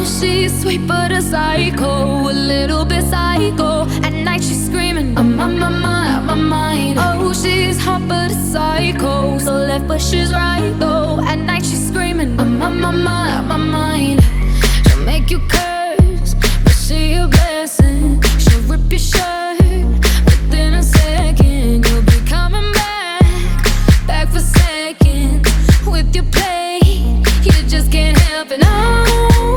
she's sweet but a psycho, a little bit psycho. At night she's screaming, I'm on my mind. Oh, she's hot but a psycho, so left but she's right though. At night she's screaming, I'm on my mind. She'll make you curse, but she a blessing. She'll rip your shirt within a second. You'll be coming back for seconds with your play. You just can't help it. No,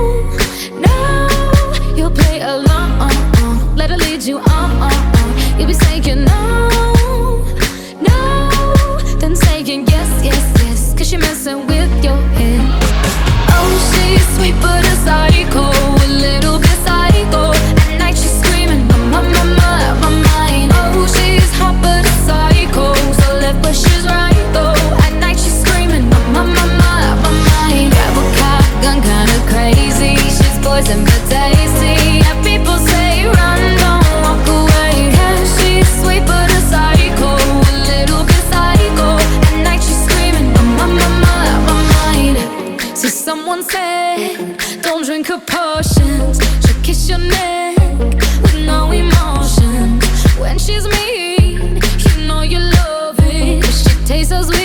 you'll play along. Let her lead you on. You'll be saying no, then saying yes, 'cause she's messing with your head. Oh, she's sweet but a psycho, a little bit psycho. At night she's screaming, I'm on my mind. Oh, she's hot but a psycho, so left but she's right though. At night she's screaming, I'm on my mind. Grab a cop gun, kinda crazy. She's poison but tasty. Yeah, people say run, don't walk away. Yeah, she's sweet but a psycho, a little bit psycho. At night she's screaming, I'm on my mind. So someone said, don't drink her potions. She'll kiss your neck with no emotion. When she's mean, you know you love it, 'cause she tastes so sweet.